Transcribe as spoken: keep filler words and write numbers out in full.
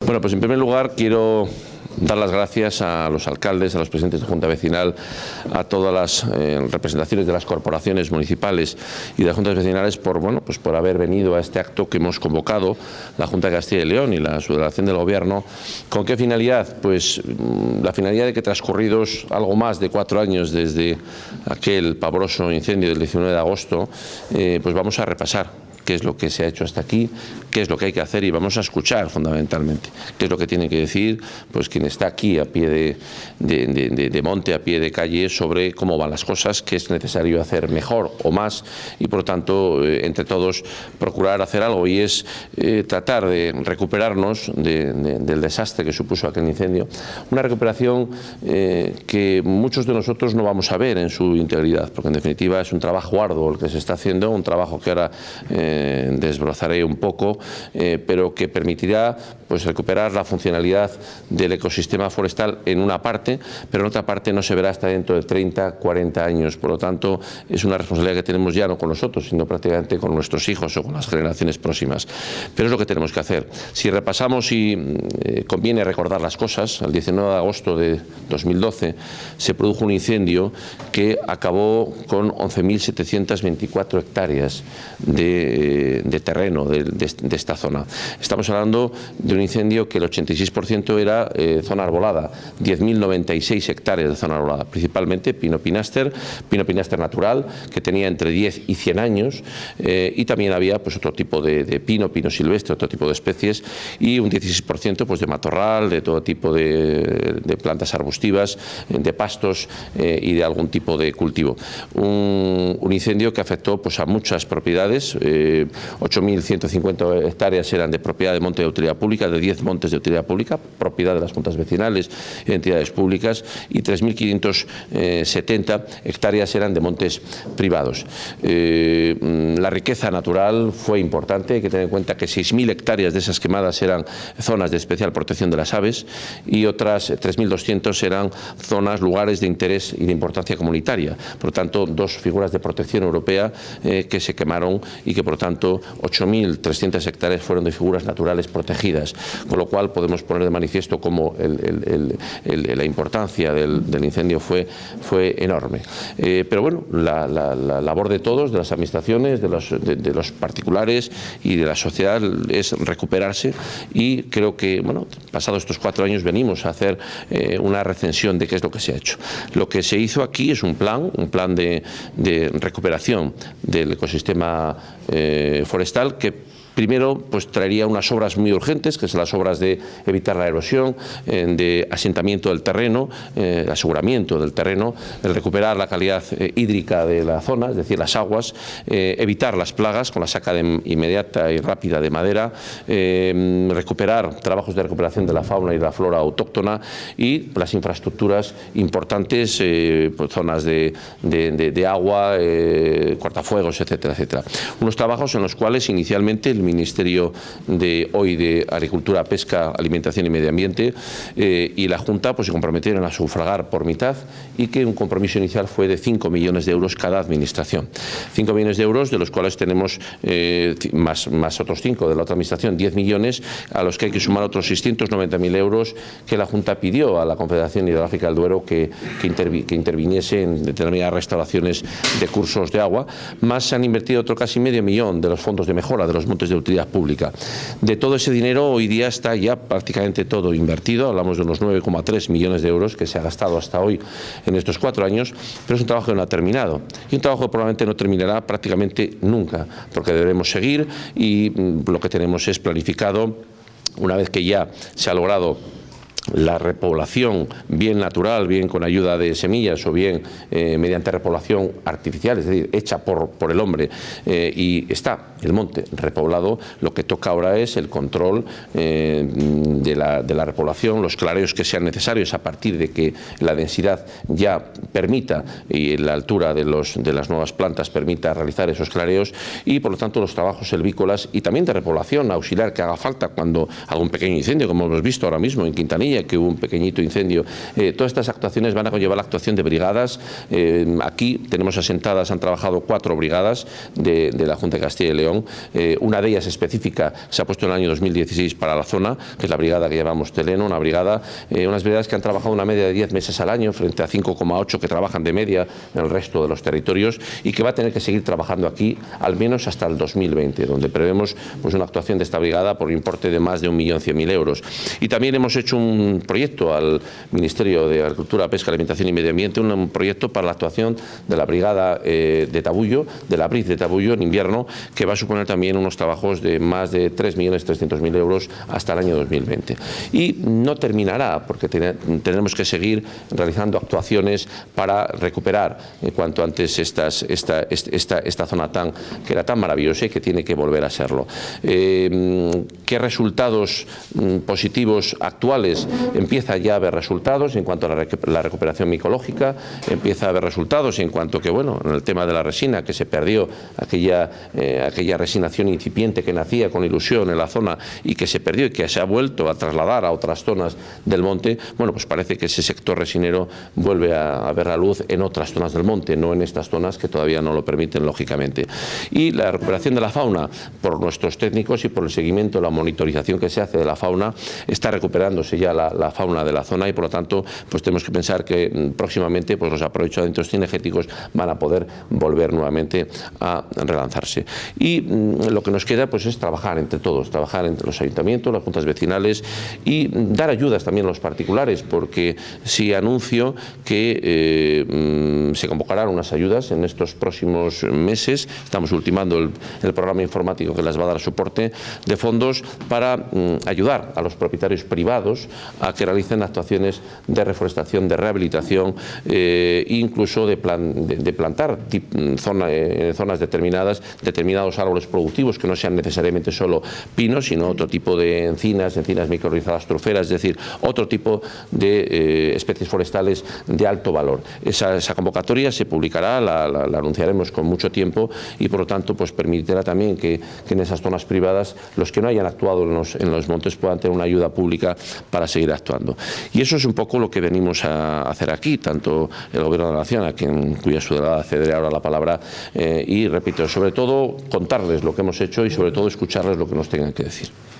Bueno, pues en primer lugar quiero dar las gracias a los alcaldes, a los presidentes de Junta Vecinal, a todas las eh, representaciones de las corporaciones municipales y de las juntas vecinales por, bueno, pues por haber venido a este acto que hemos convocado la Junta de Castilla y León y la subdelegación del Gobierno. ¿Con qué finalidad? Pues la finalidad de que, transcurridos algo más de cuatro años desde aquel pavoroso incendio del diecinueve de agosto, eh, pues vamos a repasar qué es lo que se ha hecho hasta aquí, qué es lo que hay que hacer, y vamos a escuchar fundamentalmente qué es lo que tiene que decir pues quien está aquí a pie de, de, de, de monte, a pie de calle, sobre cómo van las cosas, qué es necesario hacer mejor o más, y por lo tanto eh, entre todos procurar hacer algo, y es eh, tratar de recuperarnos de, de, del desastre que supuso aquel incendio, una recuperación eh, que muchos de nosotros no vamos a ver en su integridad, porque en definitiva es un trabajo arduo el que se está haciendo, un trabajo que ahora eh, desbrozaré un poco, eh, pero que permitirá pues recuperar la funcionalidad del ecosistema forestal en una parte, pero en otra parte no se verá hasta dentro de treinta, cuarenta años. Por lo tanto, es una responsabilidad que tenemos ya no con nosotros, sino prácticamente con nuestros hijos o con las generaciones próximas. Pero es lo que tenemos que hacer. Si repasamos, y eh, conviene recordar las cosas, el diecinueve de agosto de dos mil doce se produjo un incendio que acabó con once mil setecientas veinticuatro hectáreas de, de terreno de, de, de esta zona. Estamos hablando de un incendio que el ochenta y seis por ciento era eh, zona arbolada, diez mil noventa y seis hectáreas de zona arbolada, principalmente pino pinaster, pino pinaster natural, que tenía entre diez y cien años, eh, y también había pues otro tipo de, de pino, pino silvestre, otro tipo de especies, y un dieciséis por ciento pues de matorral, de todo tipo de, de plantas arbustivas, de pastos eh, y de algún tipo de cultivo. Un, un incendio que afectó pues a muchas propiedades, eh, ocho mil ciento cincuenta hectáreas eran de propiedad de monte de utilidad pública, de diez montes de utilidad pública, propiedad de las juntas vecinales y entidades públicas, y tres mil quinientas setenta hectáreas eran de montes privados. Eh, la riqueza natural fue importante, hay que tener en cuenta que seis mil hectáreas de esas quemadas eran zonas de especial protección de las aves y otras tres mil doscientas eran zonas, lugares de interés y de importancia comunitaria. Por lo tanto, dos figuras de protección europea eh, que se quemaron, y que por lo tanto ocho mil trescientas hectáreas fueron de figuras naturales protegidas, con lo cual podemos poner de manifiesto cómo el, el, el, el, la importancia del, del incendio fue, fue enorme. Eh, pero bueno, la, la, la labor de todos, de las administraciones, de los, de, de los particulares y de la sociedad es recuperarse, y creo que, bueno, pasados estos cuatro años venimos a hacer eh, una recensión de qué es lo que se ha hecho. Lo que se hizo aquí es un plan, un plan de, de recuperación del ecosistema eh, forestal, que primero pues traería unas obras muy urgentes, que son las obras de evitar la erosión, eh, de asentamiento del terreno, eh, aseguramiento del terreno, el recuperar la calidad eh, hídrica de la zona, es decir, las aguas, eh, evitar las plagas con la saca de, inmediata y rápida de madera, eh, recuperar trabajos de recuperación de la fauna y de la flora autóctona, y las infraestructuras importantes, eh, pues, zonas de, de, de, de agua, eh, cortafuegos, etcétera, etcétera. Unos trabajos en los cuales inicialmente el Ministerio de hoy de Agricultura, Pesca, Alimentación y Medio Ambiente eh, y la Junta pues se comprometieron a sufragar por mitad, y que un compromiso inicial fue de cinco millones de euros cada administración. cinco millones de euros, de los cuales tenemos eh, más, más otros cinco de la otra administración, diez millones, a los que hay que sumar otros seiscientos noventa mil euros que la Junta pidió a la Confederación Hidrográfica del Duero que, que, intervi, que interviniese en determinadas restauraciones de cursos de agua. Más se han invertido otro casi medio millón de los fondos de mejora de los montes de utilidad pública. De todo ese dinero hoy día está ya prácticamente todo invertido, hablamos de unos nueve coma tres millones de euros que se ha gastado hasta hoy en estos cuatro años, pero es un trabajo que no ha terminado, y un trabajo que probablemente no terminará prácticamente nunca, porque debemos seguir, y lo que tenemos es planificado, una vez que ya se ha logrado la repoblación, bien natural, bien con ayuda de semillas o bien eh, mediante repoblación artificial, es decir, hecha por, por el hombre, eh, y está el monte repoblado, lo que toca ahora es el control eh, de, la, de la repoblación, los clareos que sean necesarios a partir de que la densidad ya permita y la altura de, los, de las nuevas plantas permita realizar esos clareos, y por lo tanto los trabajos silvícolas y también de repoblación auxiliar que haga falta cuando algún pequeño incendio, como hemos visto ahora mismo en Quintanilla, Coruña, que hubo un pequeñito incendio. Eh, todas estas actuaciones van a conllevar la actuación de brigadas. Eh, aquí tenemos asentadas, han trabajado cuatro brigadas de, de la Junta de Castilla y León. Eh, una de ellas específica se ha puesto en el año dos mil dieciséis para la zona, que es la brigada que llamamos Teleno, una brigada, eh, unas brigadas que han trabajado una media de diez meses al año frente a cinco coma ocho que trabajan de media en el resto de los territorios, y que va a tener que seguir trabajando aquí al menos hasta el dos mil veinte, donde prevemos pues, una actuación de esta brigada por un importe de más de un millón cien mil euros. Y también hemos hecho un proyecto al Ministerio de Agricultura, Pesca, Alimentación y Medio Ambiente, un, un proyecto para la actuación de la brigada eh, de Tabullo, de la Briz de Tabullo en invierno, que va a suponer también unos trabajos de más de tres millones trescientos mil euros hasta el año dos mil veinte. Y no terminará, porque ten, tenemos que seguir realizando actuaciones para recuperar eh, cuanto antes estas, esta, esta, esta zona tan, que era tan maravillosa y que tiene que volver a serlo. Eh, ¿Qué resultados mm, positivos actuales? Empieza ya a haber resultados en cuanto a la, la recuperación micológica, empieza a haber resultados en cuanto que, bueno, en el tema de la resina, que se perdió aquella, eh, aquella resinación incipiente que nacía con ilusión en la zona y que se perdió y que se ha vuelto a trasladar a otras zonas del monte. Bueno, pues parece que ese sector resinero vuelve a, a ver la luz en otras zonas del monte, no en estas zonas que todavía no lo permiten, lógicamente. Y la recuperación de la fauna, por nuestros técnicos y por el seguimiento, la monitorización que se hace de la fauna, está recuperándose ya la, la fauna de la zona, y por lo tanto pues tenemos que pensar que próximamente pues los aprovechamientos cinegéticos van a poder volver nuevamente a relanzarse. Y mm, lo que nos queda pues es trabajar entre todos, trabajar entre los ayuntamientos, las juntas vecinales, y dar ayudas también a los particulares, porque sí anuncio que eh, se convocarán unas ayudas en estos próximos meses. Estamos ultimando el, el programa informático que les va a dar soporte de fondos para mm, ayudar a los propietarios privados a que realicen actuaciones de reforestación, de rehabilitación, eh, incluso de, plan, de, de plantar tip, zona, en zonas determinadas determinados árboles productivos que no sean necesariamente solo pinos, sino otro tipo de encinas, encinas microrrizadas truferas, es decir, otro tipo de eh, especies forestales de alto valor. Esa, esa convocatoria se publicará, la, la, la anunciaremos con mucho tiempo, y por lo tanto pues permitirá también que, que en esas zonas privadas los que no hayan actuado en los, en los montes puedan tener una ayuda pública para seguir actuando. Y eso es un poco lo que venimos a hacer aquí, tanto el Gobierno de la Nación, a quien, cuya su delegada cederé ahora la palabra, eh, y repito, sobre todo contarles lo que hemos hecho y sobre todo escucharles lo que nos tengan que decir.